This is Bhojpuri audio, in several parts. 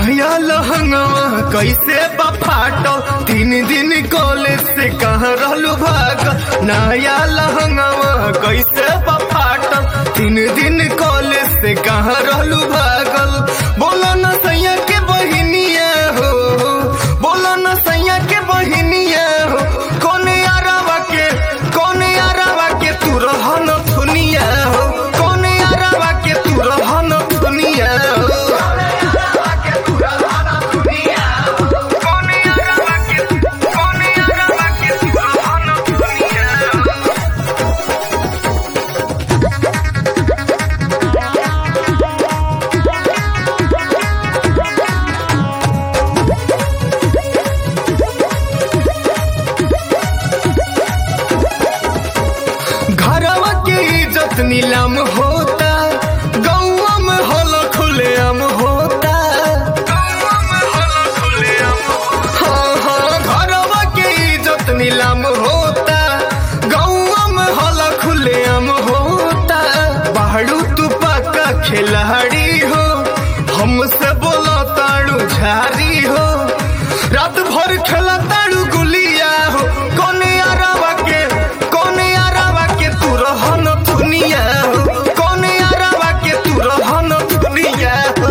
नया लहंगवा कैसे बफाटो 3 दिन कॉलेज से कहाँ रहलू भाग। नया लहंगवा कैसे बफाटो 3 दिन कॉलेज से कहाँ रहलू भागल। बोलो न सैया के बहिनिया हो, बोलो न सैया के बहिनिया हो, कौन यारावा के तू रहन दुनिया हो, कौन यारावा के तू रहन दुनिया हो। घरवा के इज्जत नीलाम होता, गौवा में हल खुलेआम होता। हाँ हाँ घरवा के इज्जत नीलाम होता, गौवा में हल खुलेआम होता। बाड़ू तू पक्का खिलाड़ी हो, हमसे बोला ताड़ू झारी हो, रात भर खेला ताड़ू गुलिया हो। कौन यारावा के तू रहन दुनिया हो, कौन यारावा के तू रहन दुनिया हो।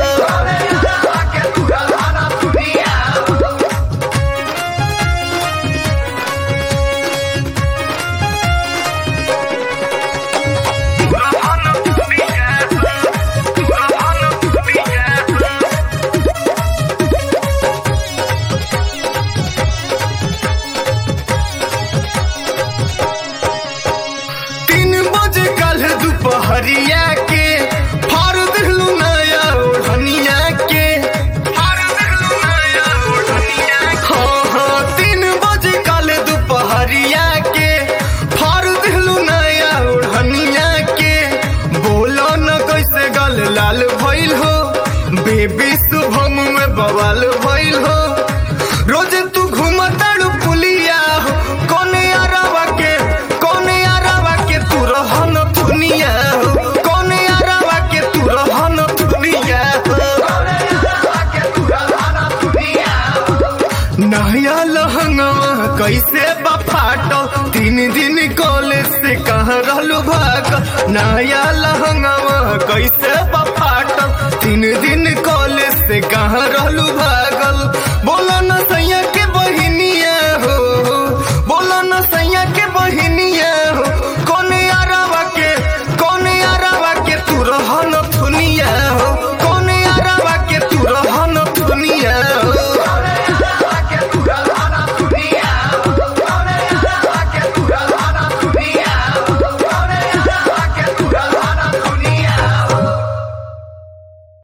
दोपहरिया के फाड़ दिलू नया ओढ़निया के, हाँ हाँ 3 बजे कल दोपहरिया के फाड़ दिलू नया ओढ़निया के। बोलो न कैसे गल लाल भइल हो, बेबी शुभम में बवाल भइल हो। रोज तू घूमताड़ू पुलिया हो, कौन यारावा के तू रहन दुनिया हो, कौन यारावा के तू रहन दुनिया हो। नया लहंगवा कैसे बफाटो 3 दिन कॉलेज से कहाँ रहलू भाग। नया लहंगवा कैसे बफाटो 3 दिन कॉलेज से कहाँ रहलू भागल। बोलो न